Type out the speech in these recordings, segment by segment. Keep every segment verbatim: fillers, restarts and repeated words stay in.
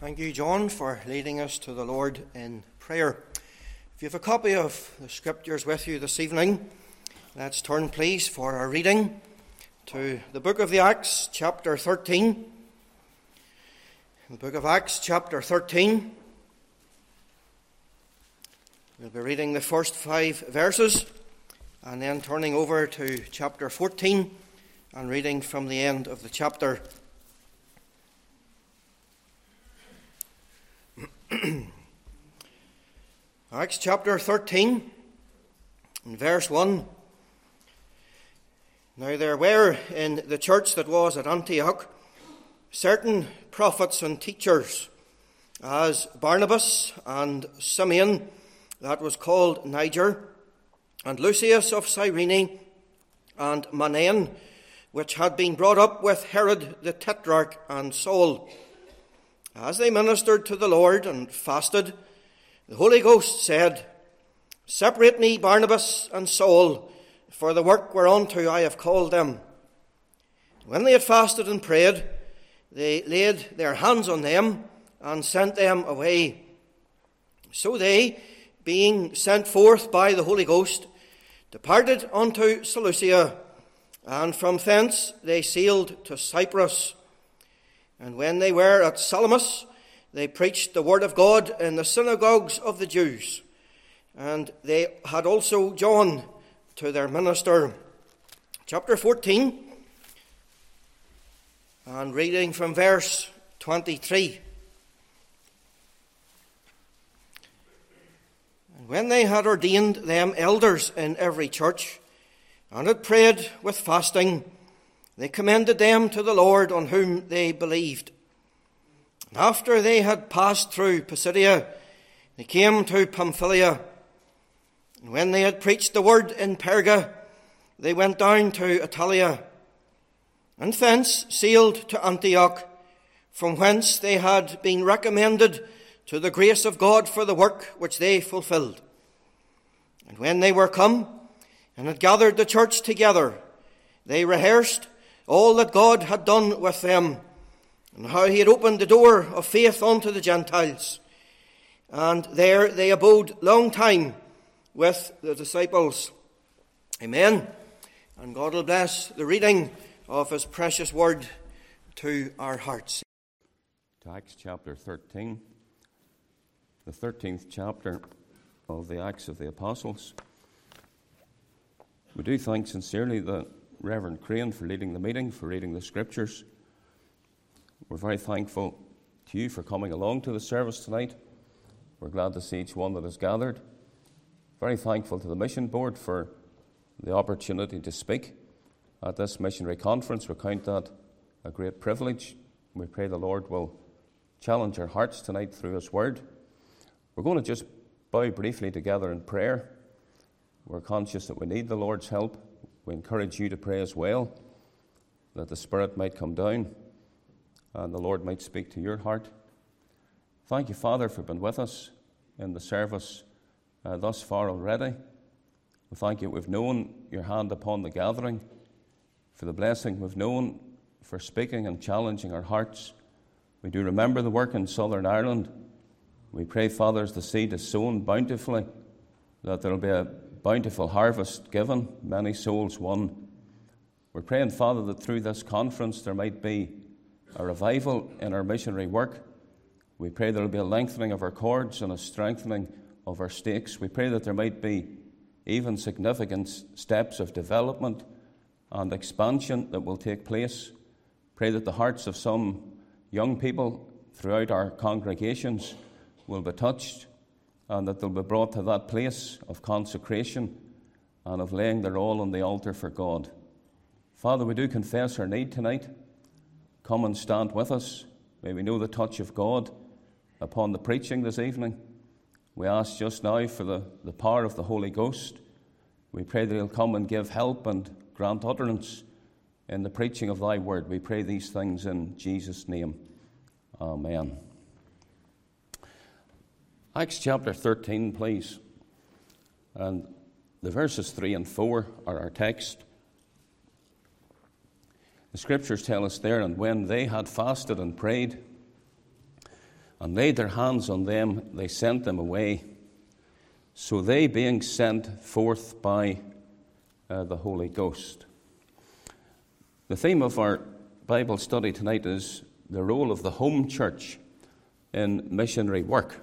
Thank you, John, for leading us to the Lord in prayer. If you have a copy of the Scriptures with you this evening, let's turn, please, for our reading to the book of the Acts, chapter thirteen. The book of Acts, chapter thirteen. We'll be reading the first five verses and then turning over to chapter fourteen and reading from the end of the chapter. Acts chapter thirteen, and verse one. Now there were in the church that was at Antioch certain prophets and teachers, as Barnabas and Simeon, that was called Niger, and Lucius of Cyrene, and Manaen, which had been brought up with Herod the Tetrarch, and Saul. As they ministered to the Lord and fasted, the Holy Ghost said, Separate me Barnabas and Saul for the work whereunto I have called them. When they had fasted and prayed, they laid their hands on them and sent them away. So they, being sent forth by the Holy Ghost, departed unto Seleucia, and from thence they sailed to Cyprus. And when they were at Salamis, they preached the word of God in the synagogues of the Jews. And they had also John to their minister. Chapter fourteen, and reading from verse twenty-three. And when they had ordained them elders in every church, and had prayed with fasting, they commended them to the Lord on whom they believed. And after they had passed through Pisidia, they came to Pamphylia. And when they had preached the word in Perga, they went down to Attalia, and thence sailed to Antioch, from whence they had been recommended to the grace of God for the work which they fulfilled. And when they were come, and had gathered the church together, they rehearsed all that God had done with them, and how he had opened the door of faith unto the Gentiles. And there they abode long time with the disciples. Amen. And God will bless the reading of his precious word to our hearts. To Acts chapter thirteen, the thirteenth chapter of the Acts of the Apostles. We do thank sincerely the Reverend Crane for leading the meeting, for reading the Scriptures. We're very thankful to you for coming along to the service tonight. We're glad to see each one that is gathered. Very thankful to the Mission Board for the opportunity to speak at this missionary conference. We count that a great privilege. We pray the Lord will challenge our hearts tonight through His Word. We're going to just bow briefly together in prayer. We're conscious that we need the Lord's help. We encourage you to pray as well, that the Spirit might come down and the Lord might speak to your heart. Thank you, Father, for being with us in the service uh, thus far already. We thank you we've known your hand upon the gathering, for the blessing we've known for speaking and challenging our hearts. We do remember the work in Southern Ireland. We pray, Father, as the seed is sown bountifully, that there will be a bountiful harvest given, many souls won. We're praying, Father, that through this conference there might be a revival in our missionary work. We pray there will be a lengthening of our cords and a strengthening of our stakes. We pray that there might be even significant steps of development and expansion that will take place. Pray that the hearts of some young people throughout our congregations will be touched, and that they'll be brought to that place of consecration and of laying their all on the altar for God. Father, we do confess our need tonight. Come and stand with us. May we know the touch of God upon the preaching this evening. We ask just now for the, the power of the Holy Ghost. We pray that He'll come and give help and grant utterance in the preaching of Thy word. We pray these things in Jesus' name. Amen. Acts chapter thirteen, please. And the verses three and four are our text. The Scriptures tell us there, and when they had fasted and prayed, and laid their hands on them, they sent them away. So they, being sent forth by uh, the Holy Ghost. The theme of our Bible study tonight is the role of the home church in missionary work.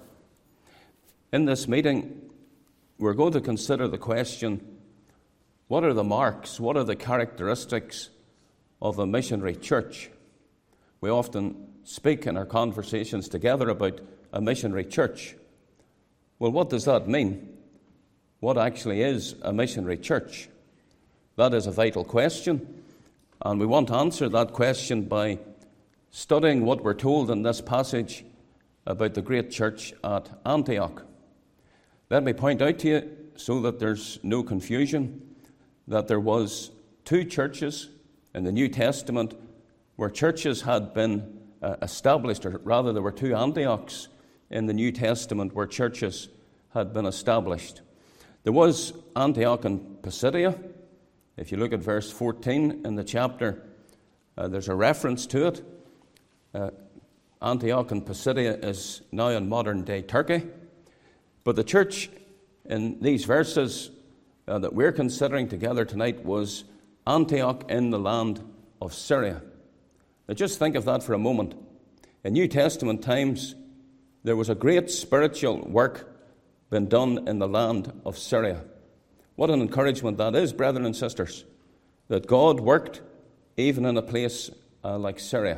In this meeting, we're going to consider the question, what are the marks, what are the characteristics of a missionary church? We often speak in our conversations together about a missionary church. Well, what does that mean? What actually is a missionary church? That is a vital question, and we want to answer that question by studying what we're told in this passage about the great church at Antioch. Let me point out to you, so that there's no confusion, that there was two churches in the New Testament where churches had been uh, established, or rather there were two Antiochs in the New Testament where churches had been established. There was Antioch in Pisidia. If you look at verse fourteen in the chapter, uh, there's a reference to it. Uh, Antioch in Pisidia is now in modern-day Turkey. But the church in these verses uh, that we're considering together tonight was Antioch in the land of Syria. Now just think of that for a moment. In New Testament times, there was a great spiritual work been done in the land of Syria. What an encouragement that is, brethren and sisters, that God worked even in a place uh, like Syria.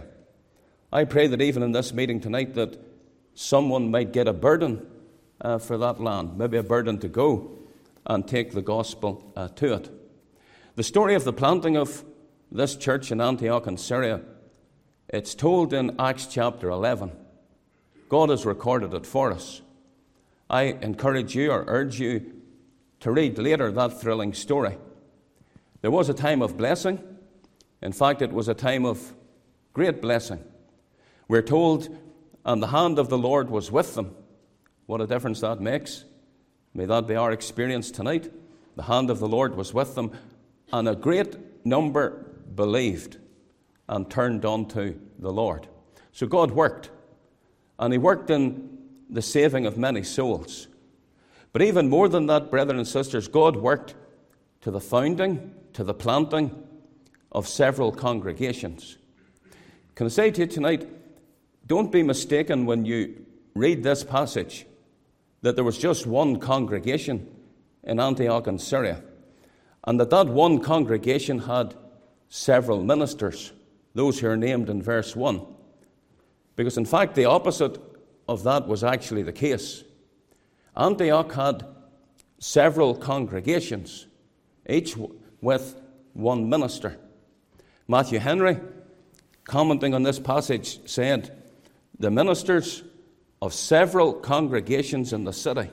I pray that even in this meeting tonight that someone might get a burden uh, for that land, maybe a burden to go and take the gospel uh, to it. The story of the planting of this church in Antioch in Syria, it's told in Acts chapter eleven. God has recorded it for us. I encourage you or urge you to read later that thrilling story. There was a time of blessing. In fact, it was a time of great blessing. We're told, and the hand of the Lord was with them. What a difference that makes. May that be our experience tonight. The hand of the Lord was with them, and a great number believed and turned unto the Lord. So God worked, and he worked in the saving of many souls. But even more than that, brethren and sisters, God worked to the founding, to the planting of several congregations. Can I say to you tonight, don't be mistaken when you read this passage that there was just one congregation in Antioch in Syria, and that that one congregation had several ministers, those who are named in verse one. Because in fact, the opposite of that was actually the case. Antioch had several congregations, each with one minister. Matthew Henry, commenting on this passage, said, "The ministers of several congregations in the city,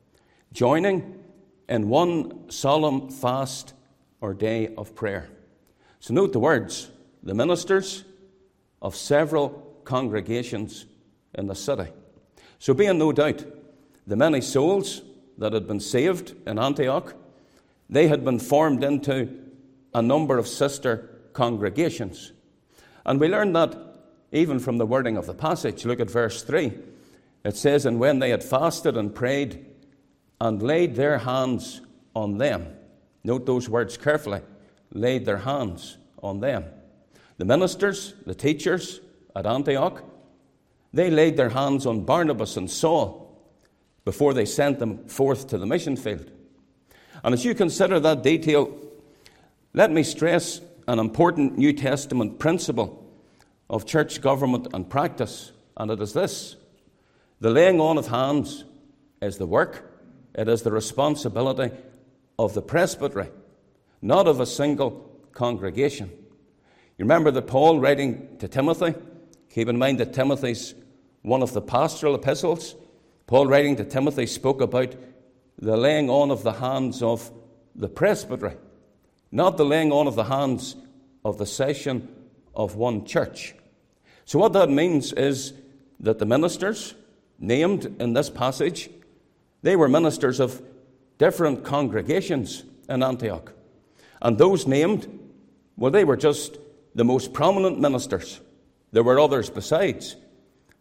joining in one solemn fast or day of prayer." So note the words, the ministers of several congregations in the city. So be in no doubt, the many souls that had been saved in Antioch, they had been formed into a number of sister congregations. And we learn that even from the wording of the passage. Look at verse three. It says, "And when they had fasted and prayed and laid their hands on them." Note those words carefully. Laid their hands on them. The ministers, the teachers at Antioch, they laid their hands on Barnabas and Saul before they sent them forth to the mission field. And as you consider that detail, let me stress an important New Testament principle of church government and practice, and it is this. The laying on of hands is the work, it is the responsibility of the presbytery, not of a single congregation. You remember that Paul, writing to Timothy, keep in mind that Timothy's one of the pastoral epistles, Paul, writing to Timothy, spoke about the laying on of the hands of the presbytery, not the laying on of the hands of the session of one church. So what that means is that the ministers named in this passage, they were ministers of different congregations in Antioch. And those named, well, they were just the most prominent ministers. There were others besides.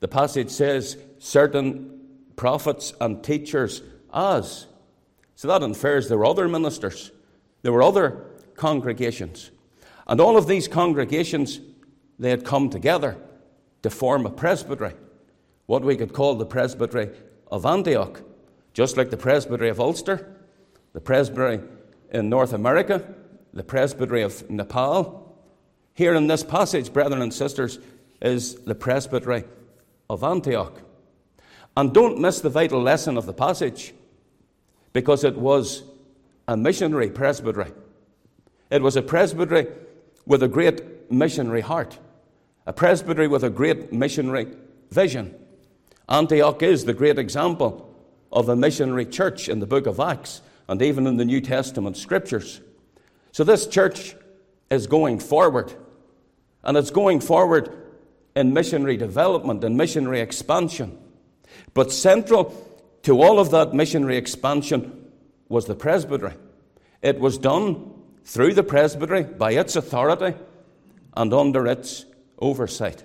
The passage says certain prophets and teachers as. So that infers there were other ministers. There were other congregations. And all of these congregations, they had come together to form a presbytery, what we could call the presbytery of Antioch, just like the presbytery of Ulster, the presbytery in North America, the presbytery of Nepal. Here in this passage, brethren and sisters, is the presbytery of Antioch. And don't miss the vital lesson of the passage, because it was a missionary presbytery. It was a presbytery with a great missionary heart, a presbytery with a great missionary vision. Antioch is the great example of a missionary church in the book of Acts and even in the New Testament scriptures. So this church is going forward, and it's going forward in missionary development and missionary expansion. But central to all of that missionary expansion was the presbytery. It was done through the presbytery by its authority and under its oversight.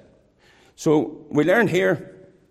So we learn here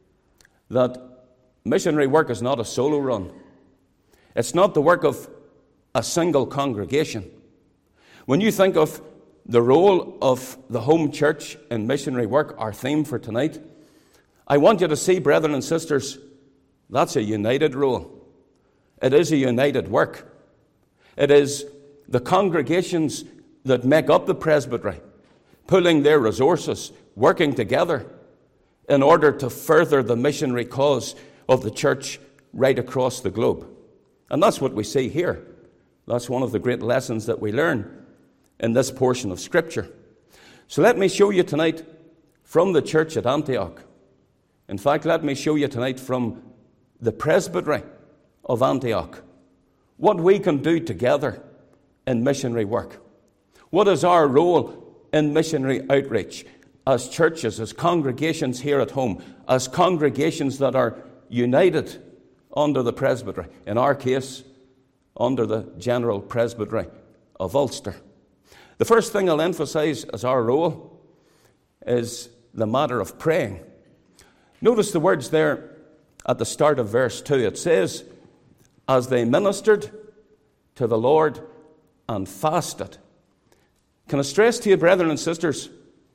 that missionary work is not a solo run. It's not the work of a single congregation. When you think of the role of the home church in missionary work, our theme for tonight, I want you to see, brethren and sisters, that's a united role. It is a united work. It is the congregations that make up the presbytery, pulling their resources, working together in order to further the missionary cause of the church right across the globe. And that's what we see here. That's one of the great lessons that we learn in this portion of Scripture. So let me show you tonight from the church at Antioch. In fact, let me show you tonight from the presbytery of Antioch what we can do together in missionary work. What is our role in missionary outreach as churches, as congregations here at home, as congregations that are united under the presbytery, in our case, under the General Presbytery of Ulster. The first thing I'll emphasize as our role is the matter of praying. Notice the words there at the start of verse two. It says, as they ministered to the Lord and fasted. Can I stress to you, brethren and sisters,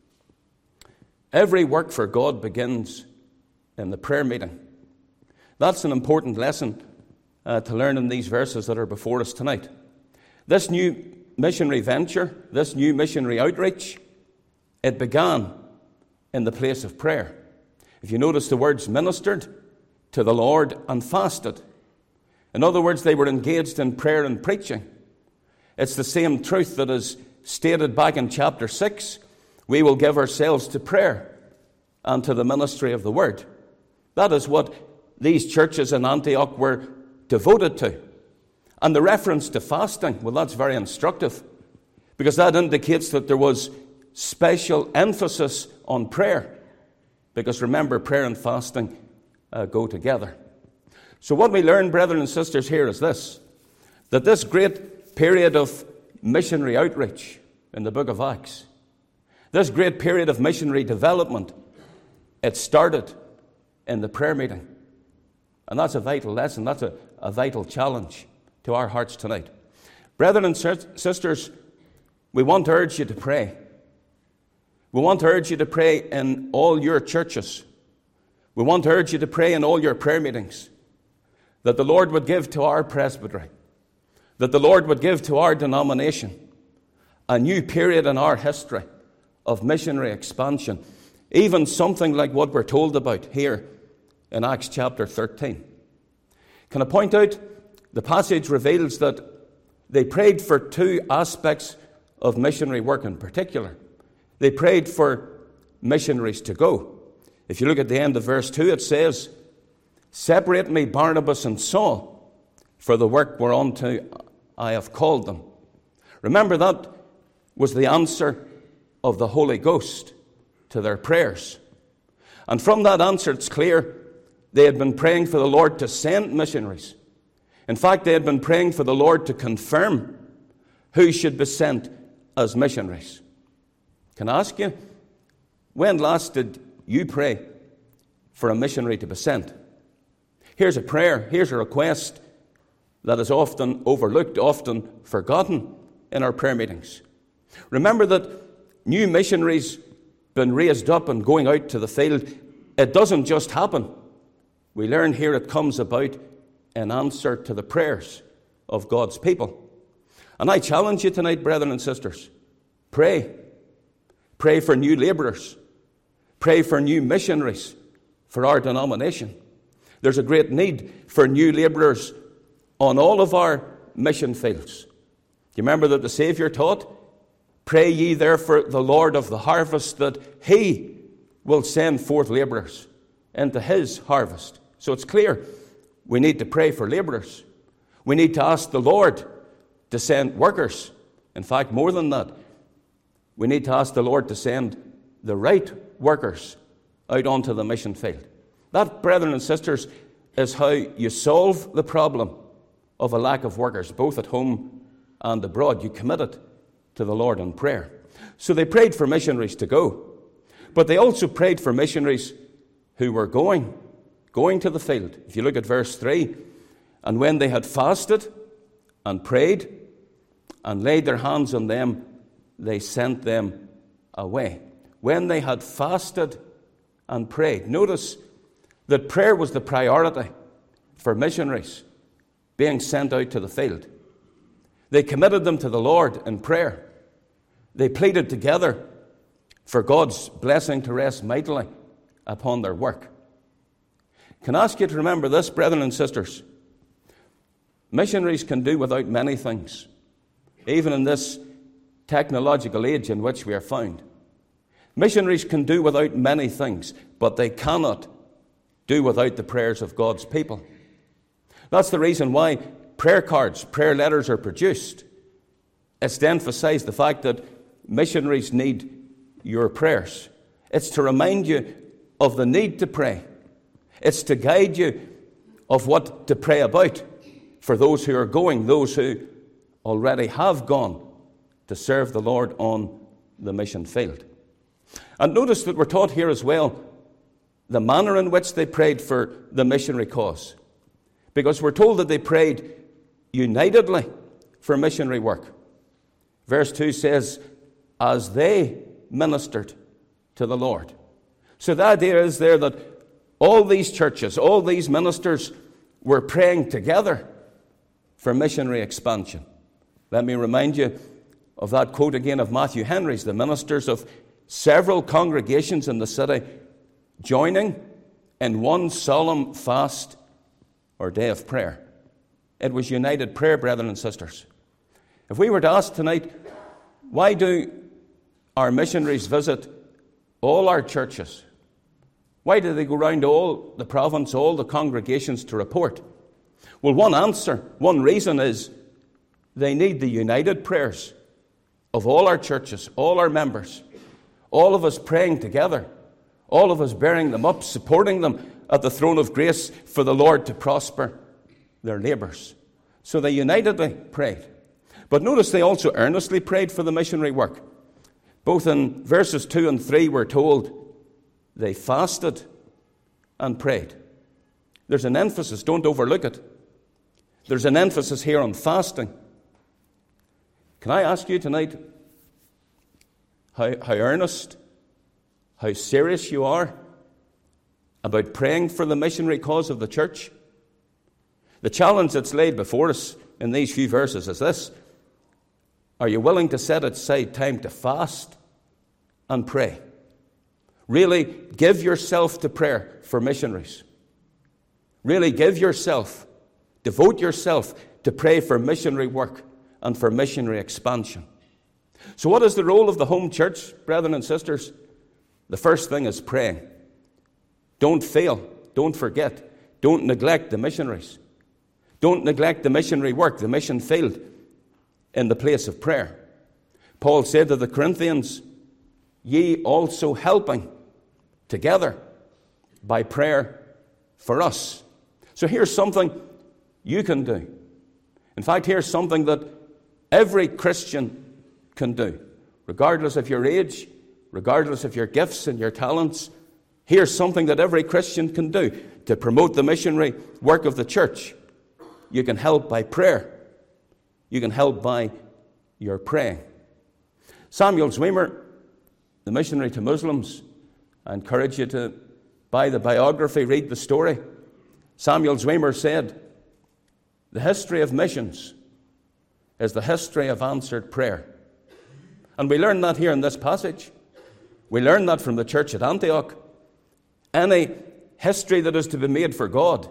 every work for God begins in the prayer meeting. That's an important lesson uh, to learn in these verses that are before us tonight. This new missionary venture, this new missionary outreach, it began in the place of prayer. If you notice the words ministered to the Lord and fasted. In other words, they were engaged in prayer and preaching. It's the same truth that is stated back in chapter six. We will give ourselves to prayer and to the ministry of the word. That is what these churches in Antioch were devoted to. And the reference to fasting, well, that's very instructive, because that indicates that there was special emphasis on prayer. Because remember, prayer and fasting uh, go together. So what we learn, brethren and sisters, here is this, that this great period of missionary outreach in the book of Acts, this great period of missionary development, it started in the prayer meeting. And that's a vital lesson, that's a, a vital challenge to our hearts tonight. Brethren and sisters, we want to urge you to pray. We want to urge you to pray in all your churches. We want to urge you to pray in all your prayer meetings, that the Lord would give to our presbytery, that the Lord would give to our denomination a new period in our history of missionary expansion, even something like what we're told about here in Acts chapter thirteen. Can I point out, the passage reveals that they prayed for two aspects of missionary work in particular. They prayed for missionaries to go. If you look at the end of verse two, it says, separate me Barnabas and Saul for the work whereunto I have called them. Remember, that was the answer of the Holy Ghost to their prayers. And from that answer, it's clear they had been praying for the Lord to send missionaries. In fact, they had been praying for the Lord to confirm who should be sent as missionaries. Can I ask you, when last did you pray for a missionary to be sent. Here's a prayer, here's a request that is often overlooked, often forgotten in our prayer meetings. Remember that new missionaries been raised up and going out to the field, it doesn't just happen. We learn here it comes about in answer to the prayers of God's people. And I challenge you tonight, brethren and sisters, pray. Pray for new labourers. Pray for new missionaries for our denomination. There's a great need for new labourers on all of our mission fields. Do you remember that the Saviour taught, pray ye therefore the Lord of the harvest that he will send forth labourers into his harvest. So it's clear we need to pray for labourers. We need to ask the Lord to send workers. In fact, more than that, we need to ask the Lord to send the right workers out onto the mission field. That, brethren and sisters, is how you solve the problem of a lack of workers, both at home and abroad. You commit it to the Lord in prayer. So they prayed for missionaries to go, but they also prayed for missionaries who were going, going to the field. If you look at verse three, and when they had fasted and prayed and laid their hands on them, they sent them away. When they had fasted and prayed. Notice that prayer was the priority for missionaries being sent out to the field. They committed them to the Lord in prayer. They pleaded together for God's blessing to rest mightily upon their work. Can I ask you to remember this, brethren and sisters? Missionaries can do without many things, even in this technological age in which we are found. Missionaries can do without many things, but they cannot do without the prayers of God's people. That's the reason why prayer cards, prayer letters are produced. It's to emphasize the fact that missionaries need your prayers. It's to remind you of the need to pray. It's to guide you of what to pray about for those who are going, those who already have gone to serve the Lord on the mission field. And notice that we're taught here as well the manner in which they prayed for the missionary cause. Because we're told that they prayed unitedly for missionary work. Verse two says, as they ministered to the Lord. So the idea is there that all these churches, all these ministers were praying together for missionary expansion. Let me remind you of that quote again of Matthew Henry's, the ministers of several congregations in the city joining in one solemn fast or day of prayer. It was united prayer, brethren and sisters. If we were to ask tonight, why do our missionaries visit all our churches? Why do they go round all the province, all the congregations to report? Well, one answer, one reason is they need the united prayers of all our churches, all our members, all of us praying together, all of us bearing them up, supporting them at the throne of grace for the Lord to prosper their labours. So they unitedly prayed. But notice they also earnestly prayed for the missionary work. Both in verses two and three we're told they fasted and prayed. There's an emphasis, don't overlook it. There's an emphasis here on fasting. Can I ask you tonight how, how earnest, how serious you are about praying for the missionary cause of the church? The challenge that's laid before us in these few verses is this. Are you willing to set aside time to fast and pray? Really give yourself to prayer for missionaries. Really give yourself, devote yourself to pray for missionary work and for missionary expansion. So what is the role of the home church, brethren and sisters? The first thing is praying. Don't fail. Don't forget. Don't neglect the missionaries. Don't neglect the missionary work, the mission field, in the place of prayer. Paul said to the Corinthians, ye also helping together by prayer for us. So here's something you can do. In fact, here's something that every Christian can do, regardless of your age, regardless of your gifts and your talents. Here's something that every Christian can do to promote the missionary work of the church. You can help by prayer. You can help by your praying. Samuel Zwemer, the missionary to Muslims, I encourage you to buy the biography, read the story. Samuel Zwemer said, "The history of missions is the history of answered prayer." And we learn that here in this passage. We learn that from the church at Antioch. Any history that is to be made for God,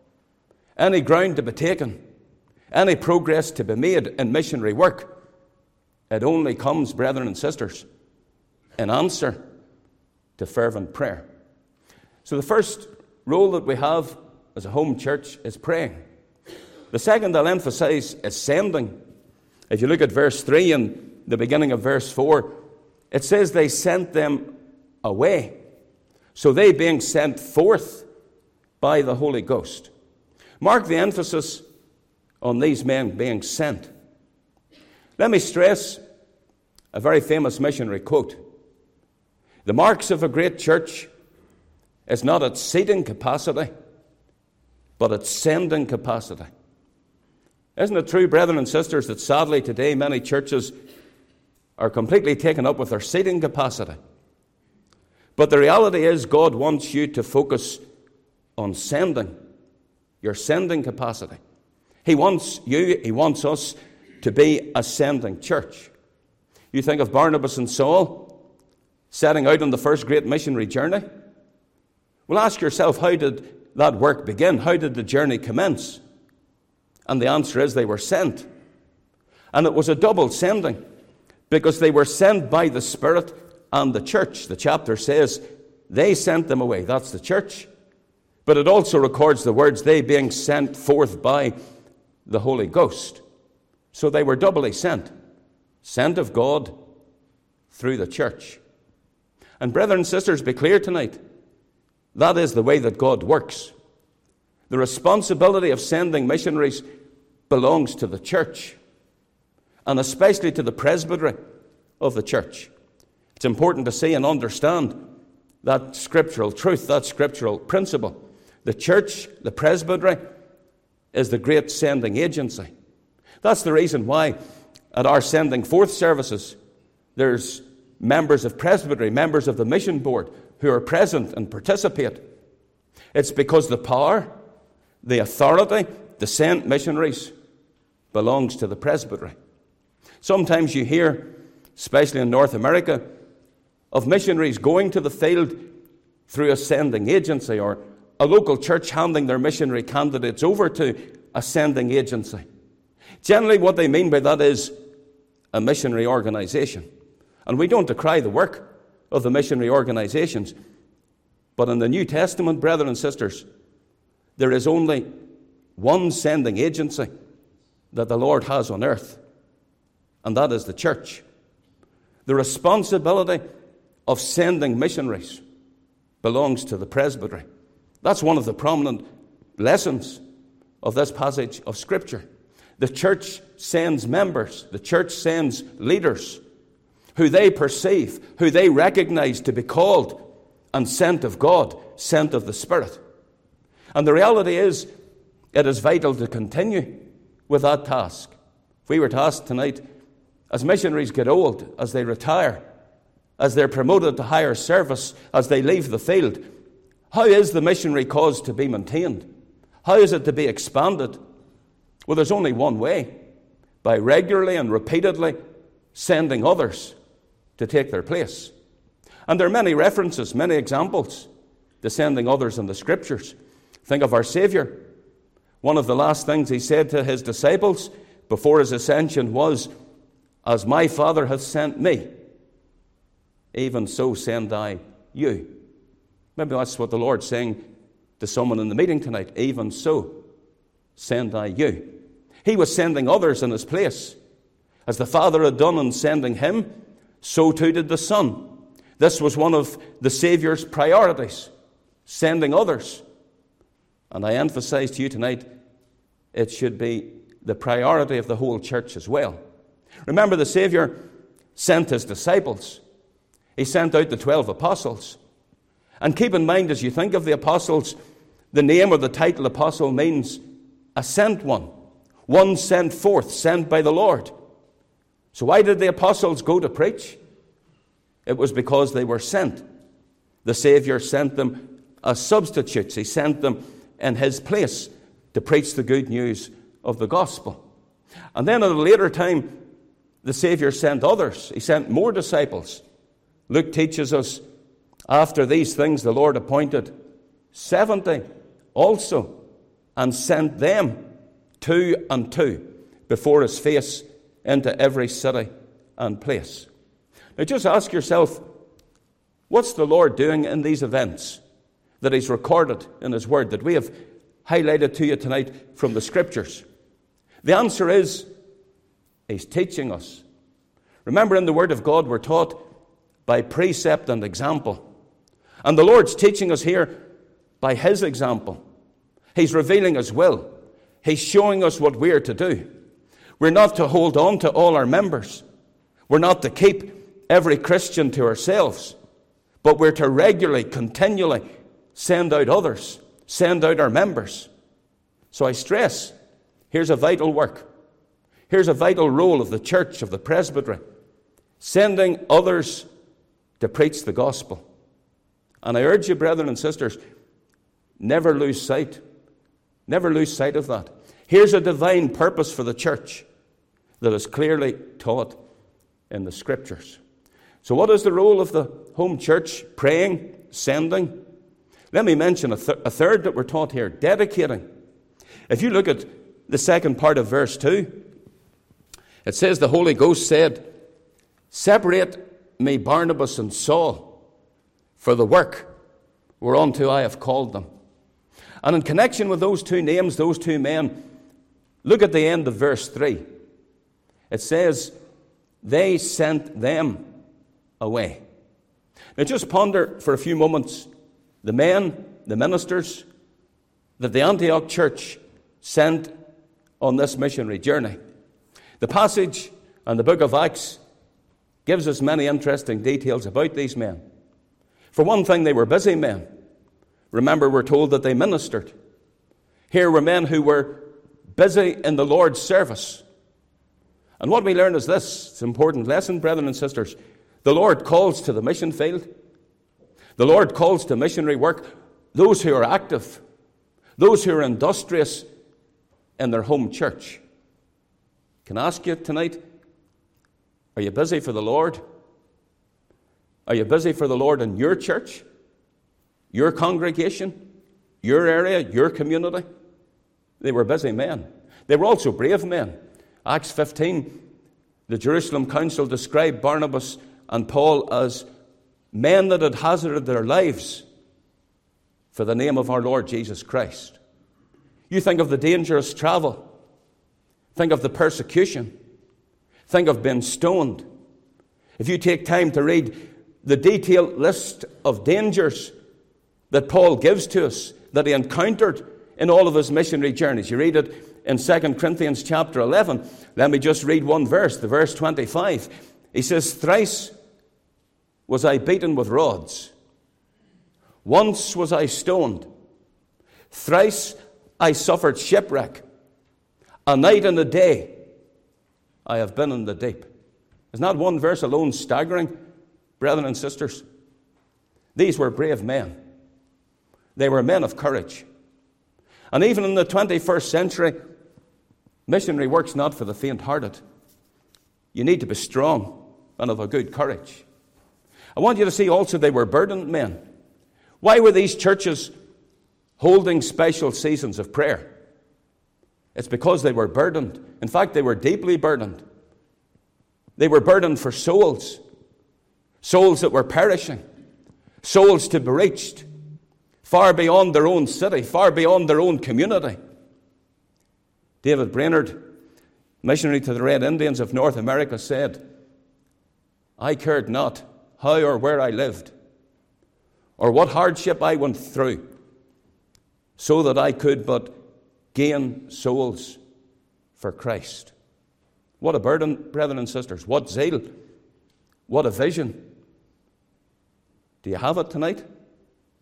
any ground to be taken, any progress to be made in missionary work, it only comes, brethren and sisters, in answer to fervent prayer. So the first role that we have as a home church is praying. The second I'll emphasize is sending. If you look at verse three and the beginning of verse four, it says they sent them away. So they being sent forth by the Holy Ghost. Mark the emphasis on these men being sent. Let me stress a very famous missionary quote. The marks of a great church is not its seating capacity, but its sending capacity. Isn't it true, brethren and sisters, that sadly today many churches are completely taken up with their seating capacity? But the reality is God wants you to focus on sending, your sending capacity. He wants you, he wants us to be a sending church. You think of Barnabas and Saul setting out on the first great missionary journey. Well, ask yourself, how did that work begin? How did the journey commence? And the answer is they were sent. And it was a double sending, because they were sent by the Spirit and the church. The chapter says they sent them away. That's the church. But it also records the words, they being sent forth by the Holy Ghost. So they were doubly sent. Sent of God through the church. And brethren and sisters, be clear tonight. That is the way that God works. The responsibility of sending missionaries belongs to the church, and especially to the presbytery of the church. It's important to see and understand that scriptural truth, that scriptural principle. The church, the presbytery, is the great sending agency. That's the reason why at our sending forth services, there's members of presbytery, members of the mission board who are present and participate. It's because the power, the authority to send missionaries belongs to the presbytery. Sometimes you hear, especially in North America, of missionaries going to the field through a sending agency, or a local church handing their missionary candidates over to a sending agency. Generally what they mean by that is a missionary organization. And we don't decry the work of the missionary organizations. But in the New Testament, brethren and sisters, there is only one sending agency that the Lord has on earth, and that is the church. The responsibility of sending missionaries belongs to the presbytery. That's one of the prominent lessons of this passage of Scripture. The church sends members, the church sends leaders who they perceive, who they recognize to be called and sent of God, sent of the Spirit. And the reality is, it is vital to continue with that task. If we were to ask tonight, as missionaries get old, as they retire, as they're promoted to higher service, as they leave the field, how is the missionary cause to be maintained? How is it to be expanded? Well, there's only one way: by regularly and repeatedly sending others to take their place. And there are many references, many examples to sending others in the Scriptures. Think of our Savior. One of the last things he said to his disciples before his ascension was, "As my Father hath sent me, even so send I you." Maybe that's what the Lord's saying to someone in the meeting tonight. Even so send I you. He was sending others in his place. As the Father had done in sending him, so too did the Son. This was one of the Saviour's priorities, sending others. And I emphasize to you tonight, it should be the priority of the whole church as well. Remember, the Saviour sent his disciples. He sent out the twelve apostles. And keep in mind, as you think of the apostles, the name or the title apostle means a sent one. One sent forth, sent by the Lord. So why did the apostles go to preach? It was because they were sent. The Savior sent them as substitutes. He sent them in his place to preach the good news of the gospel. And then at a later time, the Savior sent others. He sent more disciples. Luke teaches us, after these things the Lord appointed seventy also, and sent them two and two before his face into every city and place. Now just ask yourself, what's the Lord doing in these events that he's recorded in his word, that we have highlighted to you tonight from the scriptures? The answer is, he's teaching us. Remember, in the word of God, we're taught by precept and example. And the Lord's teaching us here by his example. He's revealing his will. He's showing us what we're to do. We're not to hold on to all our members. We're not to keep every Christian to ourselves. But we're to regularly, continually send out others, send out our members. So I stress, here's a vital work. Here's a vital role of the church, of the presbytery, sending others to preach the gospel. And I urge you, brethren and sisters, never lose sight. Never lose sight of that. Here's a divine purpose for the church that is clearly taught in the scriptures. So what is the role of the home church? Praying, sending. Let me mention a, th- a third that we're taught here, dedicating. If you look at the second part of verse two, it says the Holy Ghost said, "Separate me Barnabas and Saul for the work whereunto I have called them." And in connection with those two names, those two men, look at the end of verse three. It says, they sent them away. Now just ponder for a few moments the men, the ministers, that the Antioch church sent on this missionary journey. The passage and the book of Acts gives us many interesting details about these men. For one thing, they were busy men. Remember, we're told that they ministered. Here were men who were busy in the Lord's service. And what we learn is this, it's an important lesson, brethren and sisters. The Lord calls to the mission field. The Lord calls to missionary work those who are active, those who are industrious in their home church. Can I ask you tonight, are you busy for the Lord? Are you busy for the Lord in your church, your congregation, your area, your community? They were busy men. They were also brave men. Acts fifteen, the Jerusalem council described Barnabas and Paul as men that had hazarded their lives for the name of our Lord Jesus Christ. You think of the dangerous travel. Think of the persecution. Think of being stoned. If you take time to read the detailed list of dangers that Paul gives to us, that he encountered in all of his missionary journeys. You read it in Second Corinthians chapter eleven. Let me just read one verse, the verse twenty-five. He says, "Thrice was I beaten with rods. Once was I stoned. Thrice I suffered shipwreck. A night and a day I have been in the deep." Isn't that one verse alone staggering, brethren and sisters? These were brave men. They were men of courage. And even in the twenty-first century, missionary work's not for the faint-hearted. You need to be strong and of a good courage. I want you to see also they were burdened men. Why were these churches holding special seasons of prayer? It's because they were burdened. In fact, they were deeply burdened. They were burdened for souls. Souls that were perishing. Souls to be reached. Far beyond their own city. Far beyond their own community. David Brainerd, missionary to the Red Indians of North America, said, "I cared not how or where I lived, or what hardship I went through, so that I could but gain souls for Christ." What a burden, brethren and sisters. What zeal. What a vision. Do you have it tonight?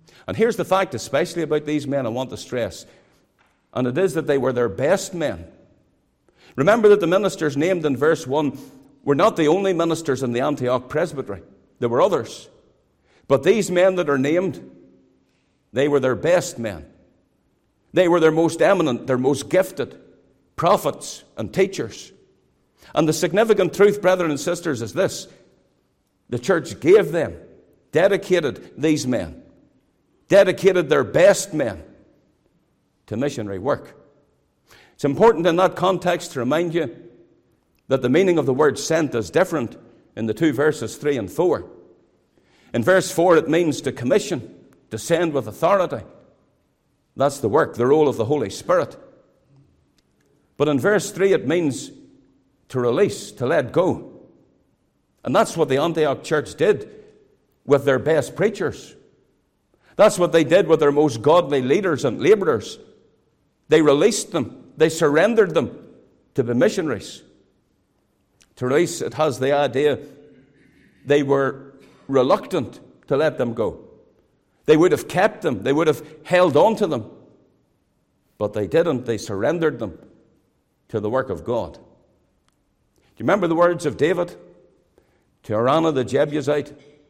And here's the fact, especially about these men, I want to stress, and it is that they were their best men. Remember that the ministers named in verse one were not the only ministers in the Antioch presbytery. There were others. But these men that are named, they were their best men. They were their most eminent, their most gifted prophets and teachers. And the significant truth, brethren and sisters, is this. The church gave them, dedicated these men, dedicated their best men to missionary work. It's important in that context to remind you that the meaning of the word sent is different in the two verses three and four. In verse four, it means to commission, to send with authority. That's the work, the role of the Holy Spirit. But in verse three, it means to release, to let go. And that's what the Antioch church did with their best preachers. That's what they did with their most godly leaders and laborers. They released them. They surrendered them to be missionaries. To release, it has the idea they were reluctant to let them go. They would have kept them. They would have held on to them. But they didn't. They surrendered them to the work of God. Do you remember the words of David to Araunah the Jebusite?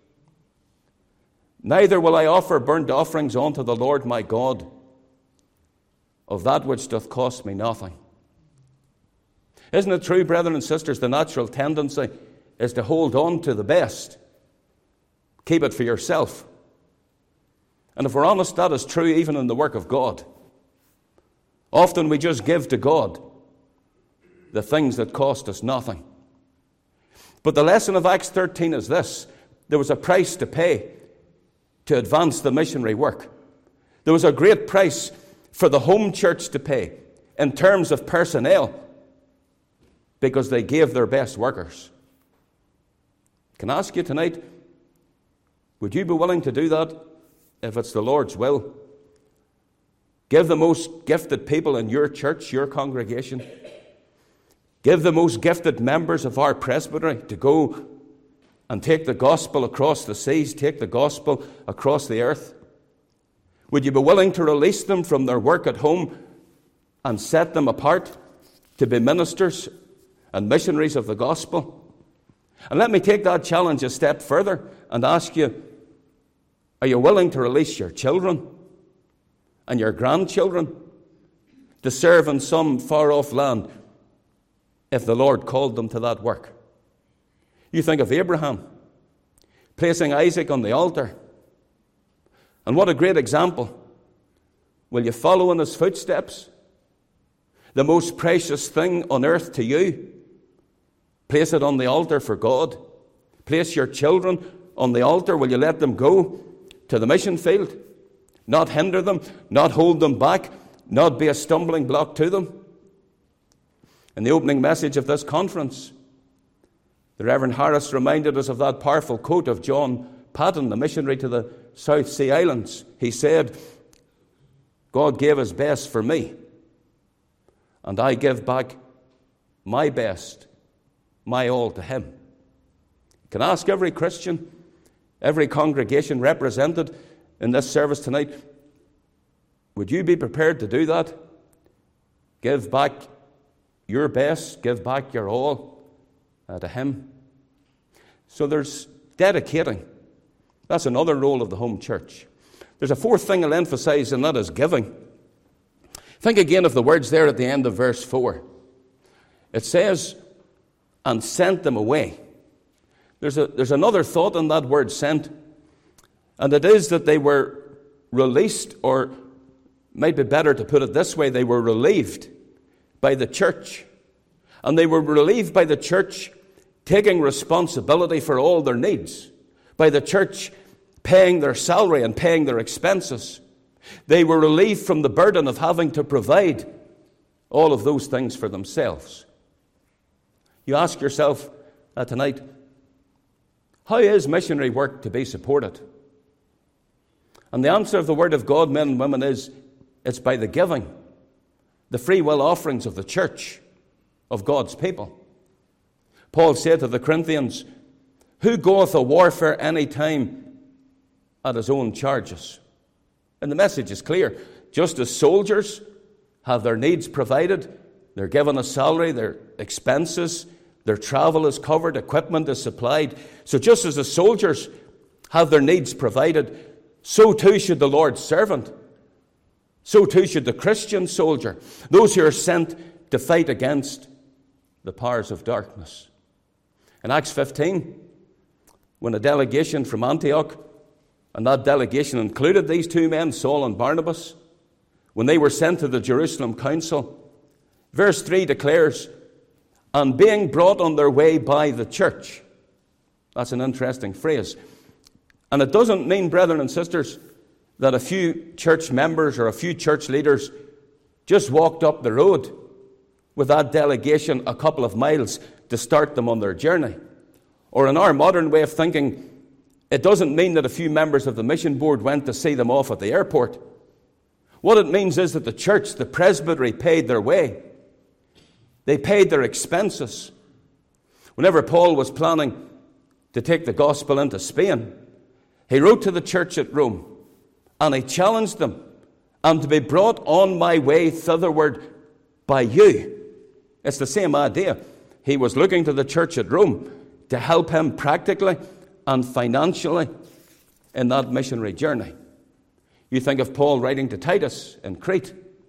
Neither will I offer burnt offerings unto the Lord my God of that which doth cost me nothing. Isn't it true, brethren and sisters, the natural tendency is to hold on to the best. Keep it for yourself. And if we're honest, that is true even in the work of God. Often we just give to God the things that cost us nothing. But the lesson of Acts thirteen is this. There was a price to pay to advance the missionary work. There was a great price for the home church to pay in terms of personnel because they gave their best workers. Can I ask you tonight, would you be willing to do that if it's the Lord's will? Give the most gifted people in your church, your congregation. Give the most gifted members of our presbytery to go and take the gospel across the seas, take the gospel across the earth. Would you be willing to release them from their work at home and set them apart to be ministers and missionaries of the gospel? And let me take that challenge a step further and ask you, are you willing to release your children and your grandchildren to serve in some far-off land if the Lord called them to that work? You think of Abraham placing Isaac on the altar. And what a great example. Will you follow in his footsteps? The most precious thing on earth to you, place it on the altar for God. Place your children on the altar. Will you let them go to the mission field? Not hinder them, not hold them back, not be a stumbling block to them. In the opening message of this conference, the Reverend Harris reminded us of that powerful quote of John Patton, the missionary to the South Sea Islands. He said, God gave his best for me, and I give back my best, my all to him. Can I ask every Christian, every congregation represented in this service tonight, would you be prepared to do that? Give back your best, give back your all uh, to him. So there's dedicating. That's another role of the home church. There's a fourth thing I'll emphasize, and that is giving. Think again of the words there at the end of verse four. It says, and sent them away. There's, a, there's another thought in that word sent, and it is that they were released, or might be better to put it this way, they were relieved by the church. And they were relieved by the church taking responsibility for all their needs, by the church paying their salary and paying their expenses. They were relieved from the burden of having to provide all of those things for themselves. You ask yourself uh, tonight, how is missionary work to be supported? And the answer of the Word of God, men and women, is it's by the giving, the free will offerings of the church, of God's people. Paul said to the Corinthians, who goeth a warfare any time at his own charges? And the message is clear. Just as soldiers have their needs provided, they're given a salary, their expenses, their travel is covered, equipment is supplied. So just as the soldiers have their needs provided, so too should the Lord's servant. So too should the Christian soldier, those who are sent to fight against the powers of darkness. In Acts fifteen, when a delegation from Antioch, and that delegation included these two men, Saul and Barnabas, when they were sent to the Jerusalem council, verse three declares, and being brought on their way by the church. That's an interesting phrase. And it doesn't mean, brethren and sisters, that a few church members or a few church leaders just walked up the road with that delegation a couple of miles to start them on their journey. Or in our modern way of thinking, it doesn't mean that a few members of the mission board went to see them off at the airport. What it means is that the church, the presbytery, paid their way. They paid their expenses. Whenever Paul was planning to take the gospel into Spain, he wrote to the church at Rome, and he challenged them, "I'm to be brought on my way thitherward by you." It's the same idea. He was looking to the church at Rome to help him practically and financially in that missionary journey. You think of Paul writing to Titus in Crete,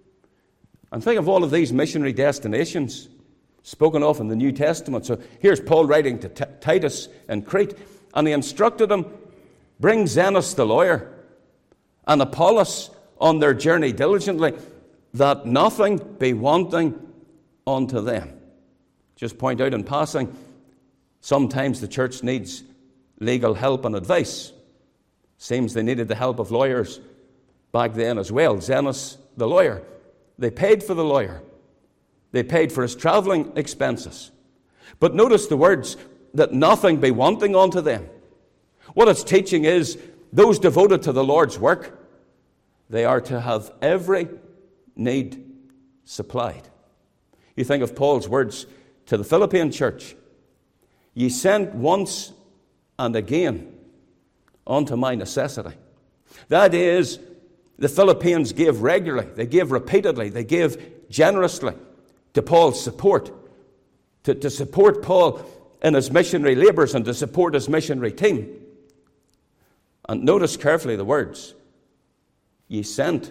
and think of all of these missionary destinations spoken of in the New Testament. So here's Paul writing to T- Titus in Crete, and he instructed him, bring Zenas the lawyer and Apollos on their journey diligently, that nothing be wanting unto them. Just point out in passing, sometimes the church needs legal help and advice. Seems they needed the help of lawyers back then as well. Zenas the lawyer, they paid for the lawyer. They paid for his traveling expenses. But notice the words, that nothing be wanting unto them. What it's teaching is, those devoted to the Lord's work, they are to have every need supplied. You think of Paul's words to the Philippian church, ye sent once and again unto my necessity. That is, the Philippians gave regularly, they gave repeatedly, they gave generously to Paul's support, to, to support Paul in his missionary labors and to support his missionary team. And notice carefully the words, ye sent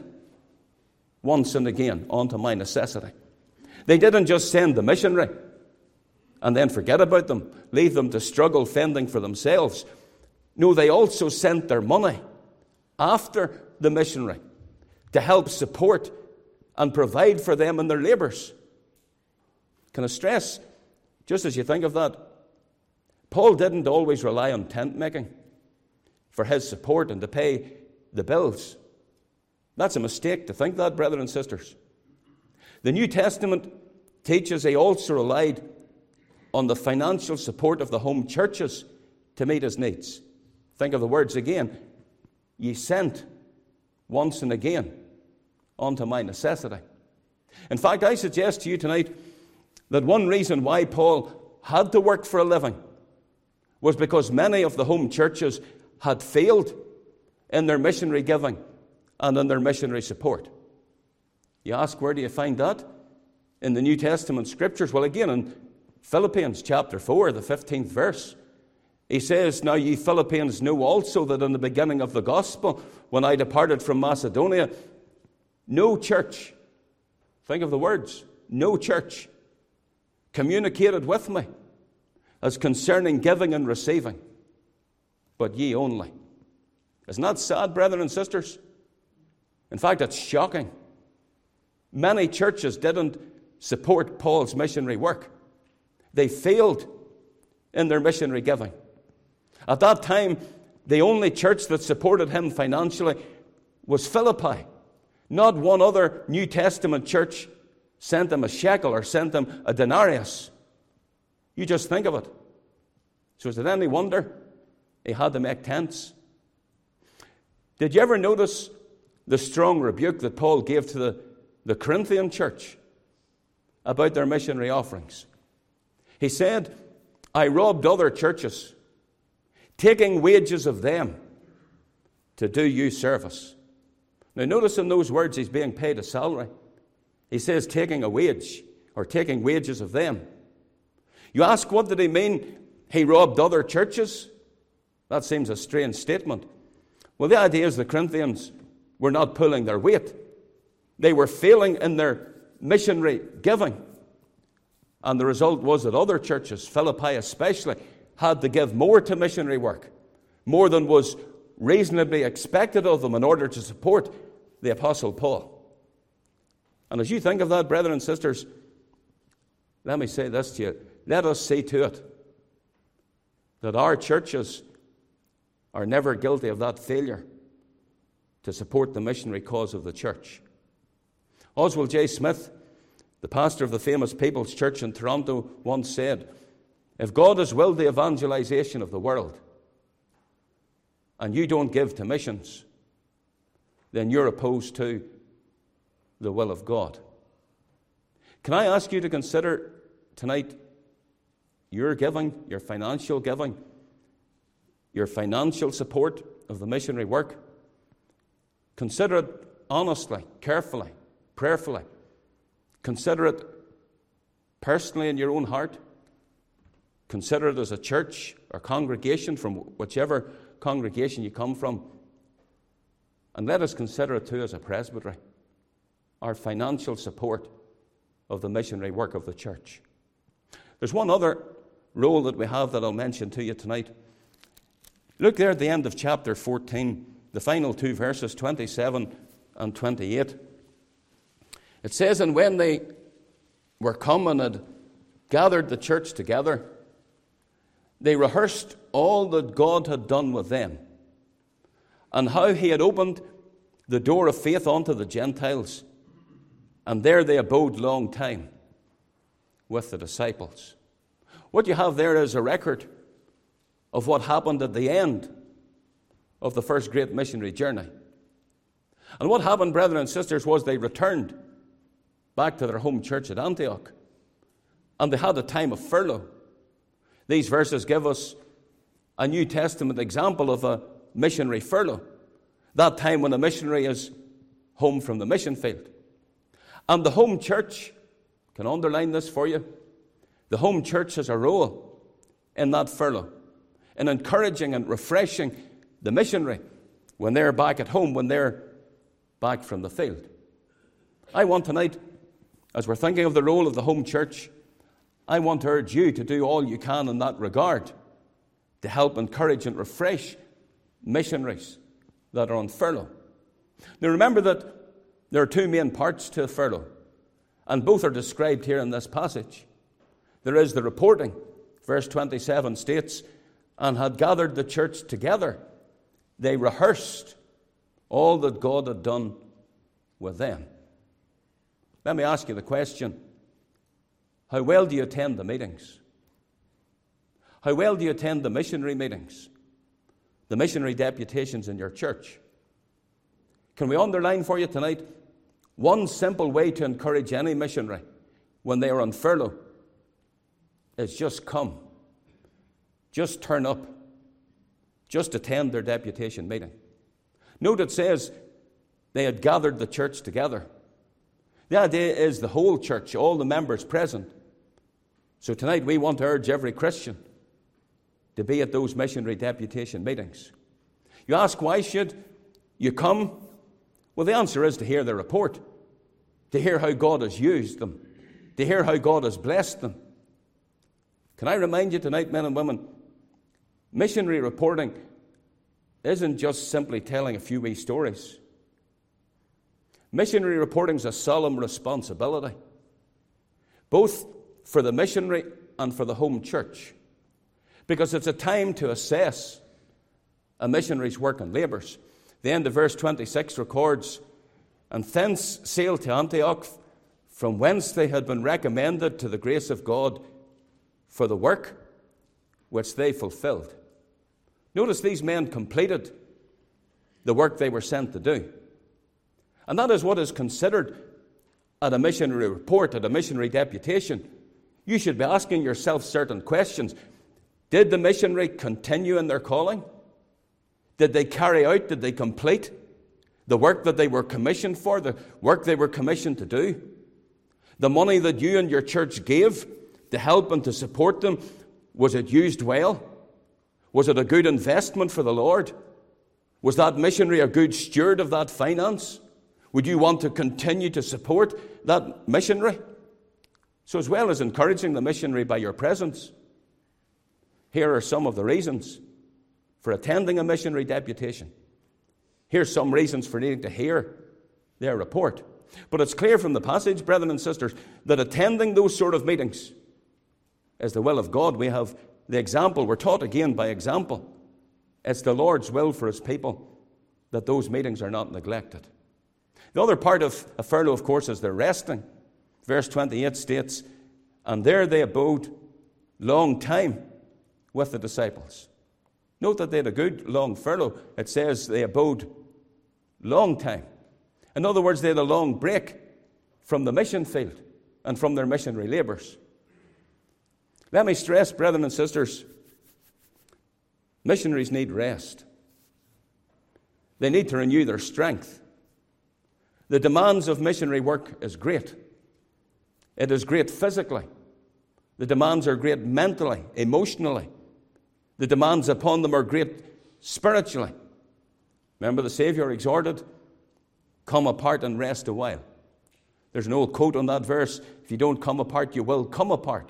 once and again unto my necessity. They didn't just send the missionary and then forget about them, leave them to struggle fending for themselves. No, they also sent their money after the missionary to help support and provide for them in their labors. Can I stress, just as you think of that, Paul didn't always rely on tent making for his support and to pay the bills. That's a mistake to think that, brethren and sisters. The New Testament teaches he also relied on the financial support of the home churches to meet his needs. Think of the words again. Ye sent once and again unto my necessity. In fact, I suggest to you tonight that one reason why Paul had to work for a living was because many of the home churches had failed in their missionary giving and in their missionary support. You ask, where do you find that? In the New Testament scriptures. Well, again, in Philippians chapter four, the fifteenth verse, he says, now ye Philippians know also that in the beginning of the gospel, when I departed from Macedonia, no church, think of the words, no church communicated with me as concerning giving and receiving, but ye only. Isn't that sad, brethren and sisters? In fact, it's shocking. Many churches didn't support Paul's missionary work. They failed in their missionary giving. At that time, the only church that supported him financially was Philippi. Not one other New Testament church sent him a shekel or sent him a denarius. You just think of it. So is it any wonder he had to make tents? Did you ever notice the strong rebuke that Paul gave to the, the Corinthian church about their missionary offerings? He said, I robbed other churches, taking wages of them to do you service. Now notice in those words he's being paid a salary. He says taking a wage, or taking wages of them. You ask, what did he mean? He robbed other churches? That seems a strange statement. Well, the idea is the Corinthians were not pulling their weight. They were failing in their missionary giving. And the result was that other churches, Philippi especially, had to give more to missionary work, more than was reasonably expected of them in order to support the Apostle Paul. And as you think of that, brethren and sisters, let me say this to you. Let us see to it that our churches are never guilty of that failure to support the missionary cause of the church. Oswald J. Smith, the pastor of the famous People's Church in Toronto, once said, if God has willed the evangelization of the world and you don't give to missions, then you're opposed to the will of God. Can I ask you to consider tonight your giving, your financial giving, your financial support of the missionary work? Consider it honestly, carefully, prayerfully. Consider it personally in your own heart. Consider it as a church or congregation, from whichever congregation you come from. And let us consider it too as a presbytery, our financial support of the missionary work of the church. There's one other role that we have that I'll mention to you tonight. Look there at the end of chapter fourteen, the final two verses, twenty-seven and twenty-eight. It says, and when they were come and had gathered the church together, they rehearsed all that God had done with them, and how he had opened the door of faith unto the Gentiles. And there they abode long time with the disciples. What you have there is a record of what happened at the end of the first great missionary journey. And what happened, brethren and sisters, was they returned back to their home church at Antioch. And they had a time of furlough. These verses give us a New Testament example of a missionary furlough. That time when a missionary is home from the mission field. And the home church, can underline this for you, the home church has a role in that furlough, in encouraging and refreshing the missionary when they're back at home, when they're back from the field. I want tonight, as we're thinking of the role of the home church, I want to urge you to do all you can in that regard to help encourage and refresh missionaries that are on furlough. Now remember that there are two main parts to a furlough, and both are described here in this passage. There is the reporting. Verse twenty-seven states, and had gathered the church together, they rehearsed all that God had done with them. Let me ask you the question, how well do you attend the meetings? How well do you attend the missionary meetings, the missionary deputations in your church? Can we underline for you tonight one simple way to encourage any missionary when they are on furlough is just come. Just turn up. Just attend their deputation meeting. Note it says they had gathered the church together. The idea is the whole church, all the members present. So tonight we want to urge every Christian to be at those missionary deputation meetings. You ask, why should you come? Well, the answer is to hear their report, to hear how God has used them, to hear how God has blessed them. Can I remind you tonight, men and women, missionary reporting isn't just simply telling a few wee stories. Missionary reporting is a solemn responsibility, both for the missionary and for the home church, because it's a time to assess a missionary's work and labours. The end of verse twenty-six records, and thence sailed to Antioch, from whence they had been recommended to the grace of God for the work which they fulfilled. Notice these men completed the work they were sent to do. And that is what is considered at a missionary report, at a missionary deputation. You should be asking yourself certain questions. Did the missionary continue in their calling? Did they carry out? Did they complete the work that they were commissioned for, the work they were commissioned to do, the money that you and your church gave to help and to support them, was it used well? Was it a good investment for the Lord? Was that missionary a good steward of that finance? Would you want to continue to support that missionary? So as well as encouraging the missionary by your presence, here are some of the reasons for attending a missionary deputation. Here's some reasons for needing to hear their report. But it's clear from the passage, brethren and sisters, that attending those sort of meetings is the will of God. We have the example. We're taught again by example. It's the Lord's will for his people that those meetings are not neglected. The other part of a furlough, of course, is their resting. Verse twenty-eight states, and there they abode long time with the disciples. Note that they had a good long furlough. It says they abode long time. In other words, they had a long break from the mission field and from their missionary labours. Let me stress, brethren and sisters, missionaries need rest. They need to renew their strength. The demands of missionary work is great. It is great physically. The demands are great mentally, emotionally. The demands upon them are great spiritually. Remember, the Saviour exhorted, come apart and rest a while. There's an old quote on that verse, if you don't come apart, you will come apart.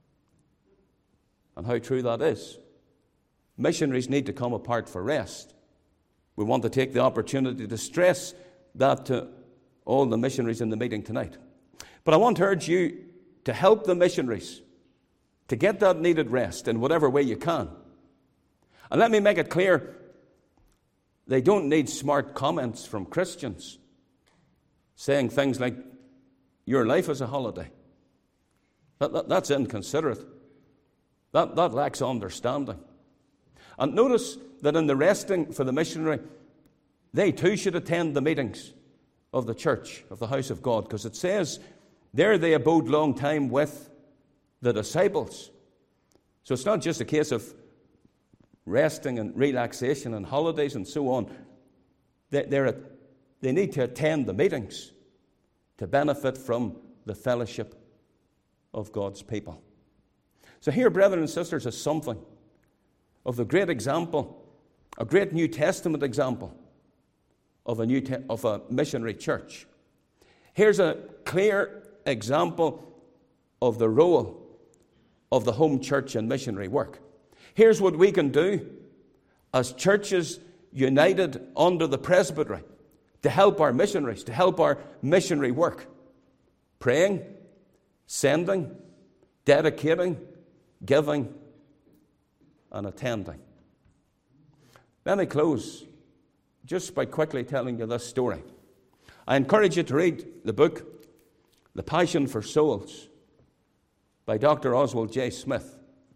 And how true that is. Missionaries need to come apart for rest. We want to take the opportunity to stress that to all the missionaries in the meeting tonight. But I want to urge you to help the missionaries to get that needed rest in whatever way you can. And let me make it clear, they don't need smart comments from Christians saying things like, your life is a holiday. That, that, that's inconsiderate. That, that lacks understanding. And notice that in the resting for the missionary, they too should attend the meetings of the church, of the house of God, because it says, there they abode long time with the disciples. So it's not just a case of resting and relaxation and holidays and so on. They, they're, they need to attend the meetings to benefit from the fellowship of God's people. So here, brethren and sisters, is something of the great example, a great New Testament example of a, new te- of a missionary church. Here's a clear example of the role of the home church in missionary work. Here's what we can do as churches united under the presbytery to help our missionaries, to help our missionary work. Praying, sending, dedicating, giving, and attending. Let me close just by quickly telling you this story. I encourage you to read the book, The Passion for Souls, by Doctor Oswald J. Smith.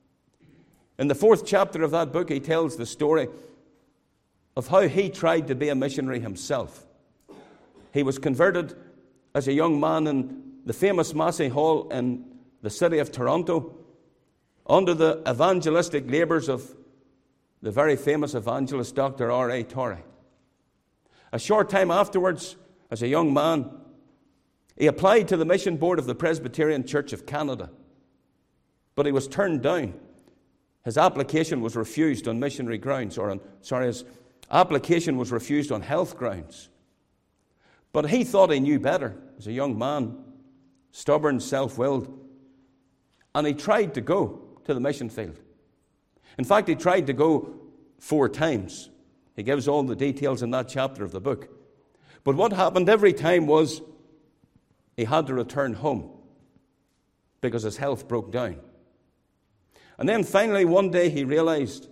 In the fourth chapter of that book, he tells the story of how he tried to be a missionary himself. He was converted as a young man in the famous Massey Hall in the city of Toronto under the evangelistic labours of the very famous evangelist Doctor R A Torrey. A short time afterwards, as a young man, he applied to the mission board of the Presbyterian Church of Canada, but he was turned down. His application was refused on missionary grounds, or on, sorry, his application was refused on health grounds. But he thought he knew better as a young man, stubborn, self-willed, and he tried to go to the mission field. In fact, he tried to go four times. He gives all the details in that chapter of the book. But what happened every time was he had to return home because his health broke down. And then finally one day he realized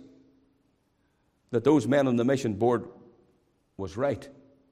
that those men on the mission board was right.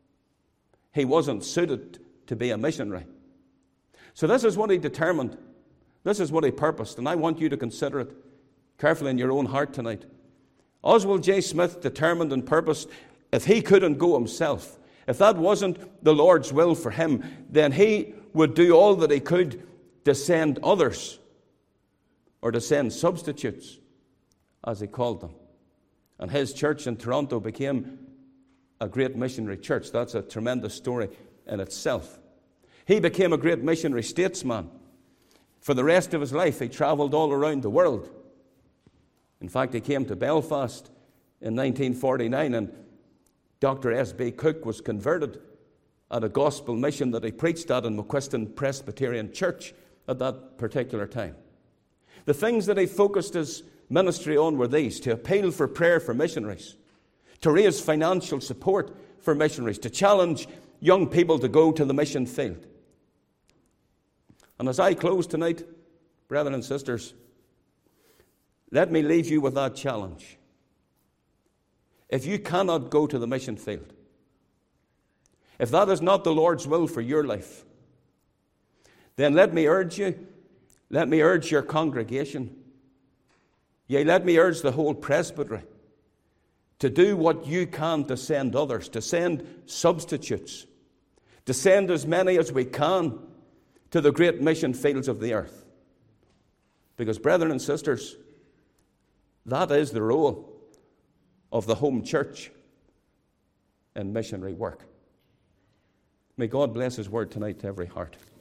He wasn't suited to be a missionary. So this is what he determined. This is what he purposed. And I want you to consider it carefully in your own heart tonight. Oswald J. Smith determined and purposed, if he couldn't go himself, if that wasn't the Lord's will for him, then he would do all that he could to send others, or to send substitutes, as he called them. And his church in Toronto became a great missionary church. That's a tremendous story in itself. He became a great missionary statesman. For the rest of his life, he travelled all around the world. In fact, he came to Belfast in nineteen forty-nine, and Doctor S B Cook was converted at a gospel mission that he preached at in McQuiston Presbyterian Church at that particular time. The things that he focused his ministry on were these: to appeal for prayer for missionaries, to raise financial support for missionaries, to challenge young people to go to the mission field. And as I close tonight, brethren and sisters, let me leave you with that challenge. If you cannot go to the mission field, if that is not the Lord's will for your life, then let me urge you, let me urge your congregation, yea, let me urge the whole presbytery to do what you can to send others, to send substitutes, to send as many as we can to the great mission fields of the earth. Because, brethren and sisters, that is the role of the home church in missionary work. May God bless His word tonight to every heart.